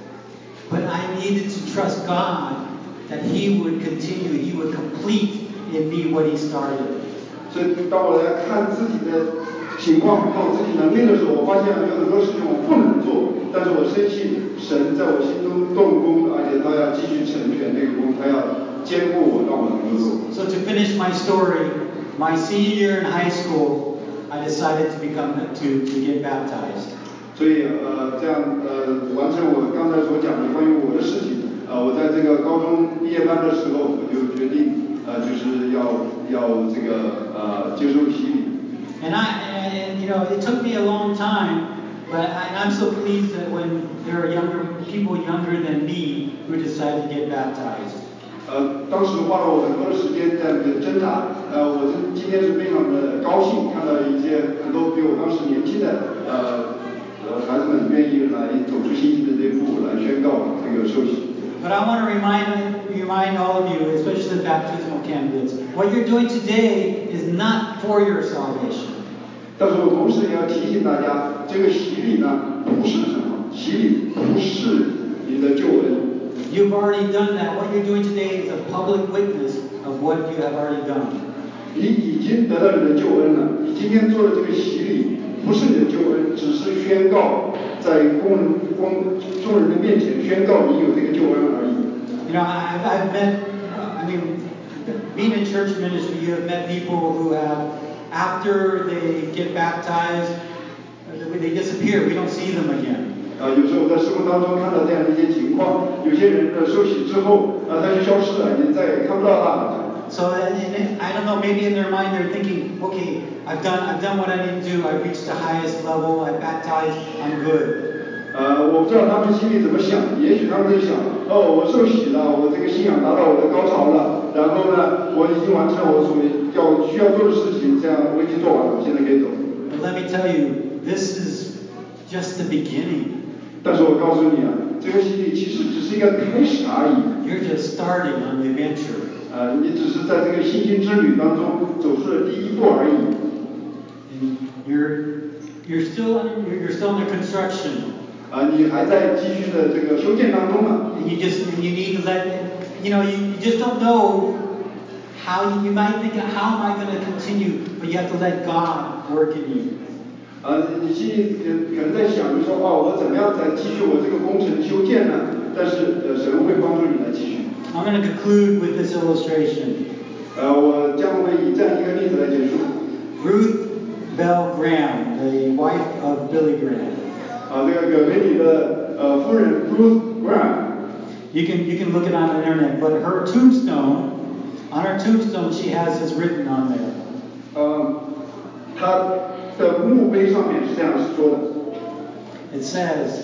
but I needed to trust God that He would continue, He would complete in me what He started. 所以，当我来看自己的情况，看我自己能力的时候，我发现有很多事情我不能做，但是我深信神在我心中动工，而且他要继续成全这个工，他要兼顾我，让我能够做。 So to finish my story, my senior year in high school, I decided to become to to get baptized. 所以呃，这样呃，完成我刚才所讲的关于我的事情。呃，我在这个高中毕业班的时候，我就决定呃，就是要要这个呃接受洗礼。 And I and, and you know it took me a long time, but I, and I'm so pleased that when there are younger people younger than me who decide to get baptized. 呃，当时花了我很多的时间这样子挣扎。呃，我今今天是非常的高兴，看到一些很多比我当时年轻的呃呃孩子们愿意来走出信心的这一步，来宣告这个受洗。 But I want to remind remind all of you, especially the baptismal candidates, what you're doing today is not for your salvation. 但是我同时也要提醒大家，这个洗礼呢不是什么，洗礼不是你的救恩。 You've already done that. What you're doing today is a public witness of what you have already done. 你已经得到你的救恩了，你今天做的这个洗礼不是你的救恩，只是宣告在公人公众人的面前宣告你有这个救恩而已。 You know, I've, I've met, I mean, being in church ministry, you have met people who have, after they get baptized, they disappear. We don't see them again. 啊，有时候在生活当中看到这样的一些情况，有些人呢受洗之后，啊，他就消失了，你再也看不到他了。 So and I don't know, maybe in their mind they're thinking, okay, I've done, I've done what I need to do. I've reached the highest level. I've baptized. I'm good. 呃，我不知道他们心里怎么想，也许他们在想，哦，我受洗了，我这个信仰达到我的高潮了，然后呢，我已经完成了我所要需要做的事情，这样我已经做完了，我现在可以走。 But let me tell you, this is just the beginning. 但是我告诉你啊，这个洗礼其实只是一个开始而已。 You're just starting on the adventure. 呃，你只是在这个信心之旅当中走出了第一步而已。 And you're you're still under, you're still under construction. 啊，你还在继续的这个修建当中呢。 And you just and you need to let you know you, you just don't know how you, you might think how am I going to continue, but you have to let God work in you. 呃，你心里可能在想，就说哦，我怎么样再继续我这个工程修建呢？但是呃，神会帮助你来继续。 I'm going to conclude with this illustration. 呃，我将会以这样一个例子来结束。 Ruth Bell Graham, the wife of Billy Graham. 啊，这个葛培理的呃夫人 Ruth Graham。 You can you can look it on the internet, but her tombstone, on her tombstone, she has this written on there. 呃，她的墓碑上面是这样说的。 It says,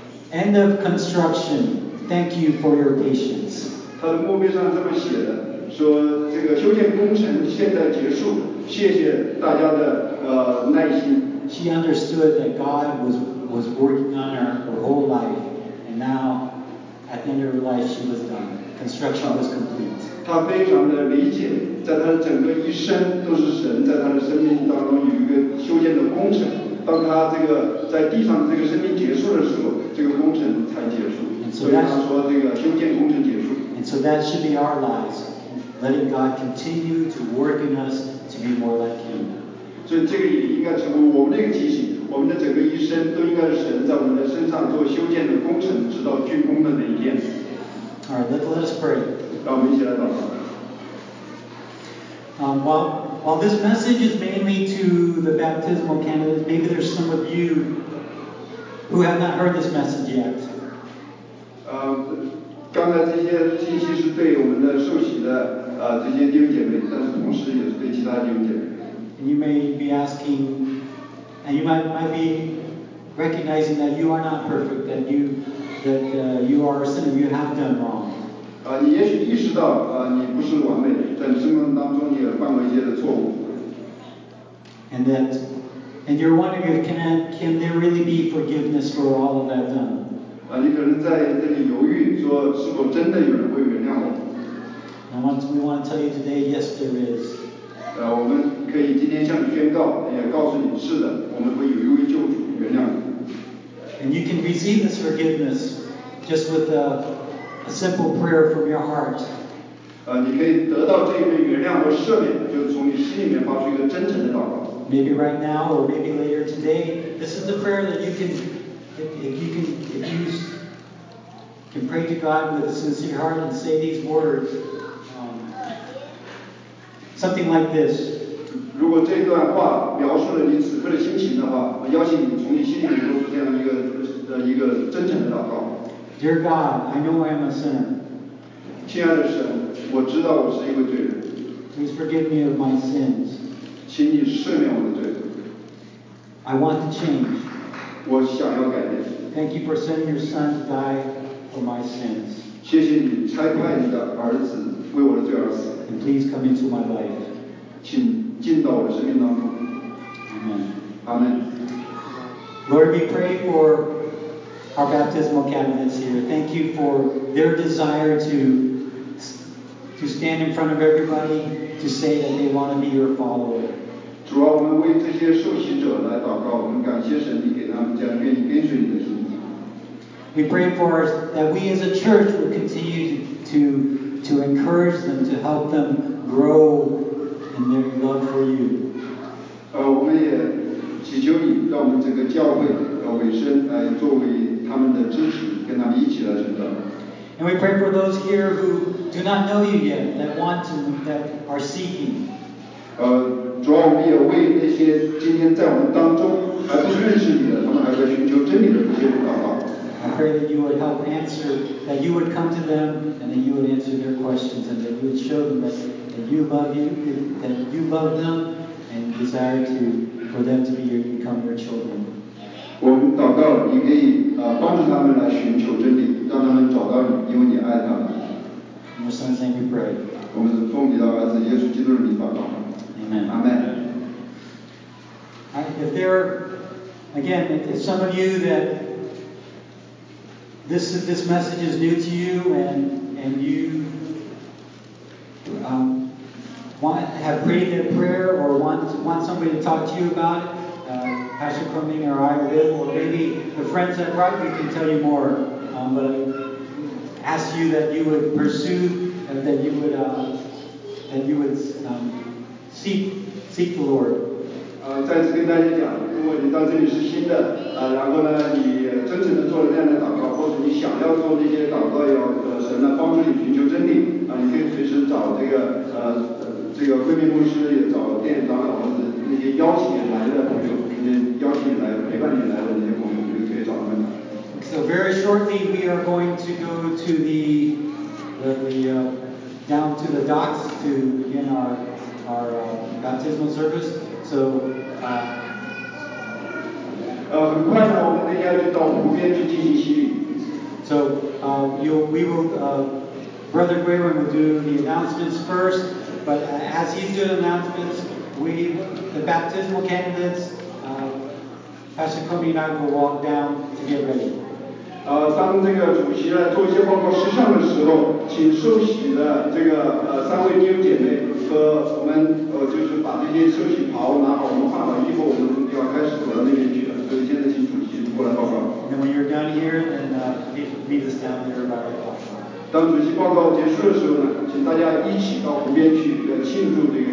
"End of construction. Thank you for your patience." 她的墓碑上这么写的： 说这个修建工程现在结束，谢谢大家的呃耐心。 She understood that God was was working on her her whole life, and now at the end of her life she was done. Construction was complete. 她非常的理解，在她的整个一生都是神在她的生命当中有一个修建的工程。当她这个在地上这个生命结束的时候，这个工程才结束。所以她说这个修建工程结束。 And so that should be our lives, letting God continue to work in us to be more like Him. 所以这个也应该成为我们的一个提醒，我们的整个一生都应该是神在我们的身上做修建的工程，直到竣工的那一天。 All right, let, let us pray. 让我们一起来祷告。 Um, while, while this message is mainly to the baptismal candidates, maybe there's some of you who have not heard this message yet. 呃，刚才这些信息是对我们的受洗的呃这些弟兄姐妹，但是同时也是对其他弟兄姐妹。 And you may be asking, and you might might be recognizing that you are not perfect, that you that uh, you are a sinner, you have done wrong. 啊，你也许意识到啊，你不是完美，在你生命当中你也犯过一些的错误。 And that, and you're wondering if can can there really be forgiveness for all of that done? 啊，你可能在这里犹豫，说是否真的有人会原谅我？ And once we want to tell you today, yes, there is. 呃，我们可以今天向你宣告，也告诉你，是的，我们会有一位救主原谅你。 And you can receive this forgiveness just with a, a simple prayer from your heart. 呃，你可以得到这一份原谅和赦免，就是从你心里面发出一个真诚的祷告。 Maybe right now or maybe later today, this is the prayer that you can, if, if you can, if you can pray to God with a sincere heart and say these words, um, something like this. 如果这段话描述了你此刻的心情的话，我邀请你从你心里面说出这样一个呃一个真诚的祷告。 Dear God, I know I am a sinner. 亲爱的神，我知道我是一位罪人。 Please forgive me of my sins. 请你赦免我的罪。 I want to change. 我想要改变。 Thank you for sending your Son to die for my sins. 谢谢你差派你的儿子为我的罪而死。 And please come into my life. 请进到我的生命当中。 Amen. 阿门。 Lord, we pray for our baptismal candidates here. Thank you for their desire to, to stand in front of everybody to say that they want to be your follower. 主啊，我们为这些受洗者来祷告，我们感谢神，你给他们这样愿意跟随你的心。 We pray for us, that we as a church will continue to, to, to encourage them, to help them grow in their love for you. 呃，我们也祈求你，让我们整个教会呃委身来作为他们的支持，跟他们一起来成长。 And we pray for those here who do not know you yet, that want to, that are seeking. 呃，主要我们也为那些今天在我们当中还不认识你的，他们还在寻求真理的这些人祷告。 I pray that you would help answer, that you would come to them and that you would answer their questions and that you would show them that, that you love you, that you love them and desire to, for them to be your, become your children. 我们祷告，你可以呃帮助他们来寻求真理，让他们找到你，因为你爱他们。 In your Son's name we pray. 我们是奉你的儿子耶稣基督的名祷告。 Amen. 阿门。 If there, again, if some of you that this this message is new to you and and you um, want have prayed that prayer or want want somebody to talk to you about it, uh, Pastor Cumming or I will, or maybe the friends that brought you can tell you more. Um, but I ask you that you would pursue, uh, that you would uh, that you would um, seek seek the Lord. 呃，再次跟大家讲，如果你到这里是新的，呃，然后呢，你真诚的做了这样的祷告，或者你想要做这些祷告，要呃神呢帮助你寻求真理，啊、呃，你可以随时找这个呃这个慧明牧师，也找电影长老或者那些邀请你来的朋友，那些邀请你来陪伴你来的那些朋友，你就可以找他们来。 So very shortly we are going to go to the the, the uh, down to the docks to begin our our uh, baptismal service. So. Uh, 呃，很快呢，我们等一下就到湖边去进行洗礼。 So uh, you, we will uh, Brother Guerin will do the announcements first, but uh, as he's doing announcements, we, the baptismal candidates, uh, Pastor Komi and I will walk down to get ready. 呃，当这个主席来做一些报告事项的时候，请受洗的这个呃三位弟兄姐妹和我们呃就是把这些受洗袍拿好，我们换好衣服，我们就要开始走到那边去了。所以现在请主席过来报告。 And then when you're done here, then uh, meet, meet us down there about eight o'clock. 当主席报告结束的时候呢，请大家一起到湖边去，呃庆祝这个。